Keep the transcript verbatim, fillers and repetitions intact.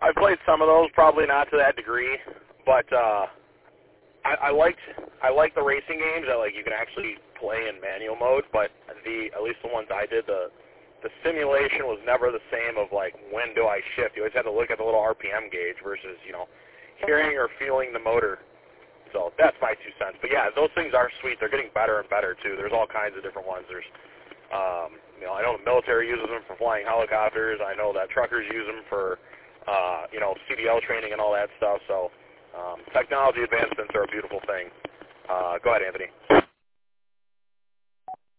I've played some of those, probably not to that degree, but uh, I, I liked I like the racing games that like you can actually play in manual mode. But the at least the ones I did, the the simulation was never the same. Of like when do I shift? You always had to look at the little R P M gauge versus you know hearing or feeling the motor. So that's my two cents. But yeah, those things are sweet. They're getting better and better too. There's all kinds of different ones. There's um, you know I know the military uses them for flying helicopters. I know that truckers use them for uh, you know C D L training and all that stuff. So um, technology advancements are a beautiful thing. Uh, go ahead, Anthony.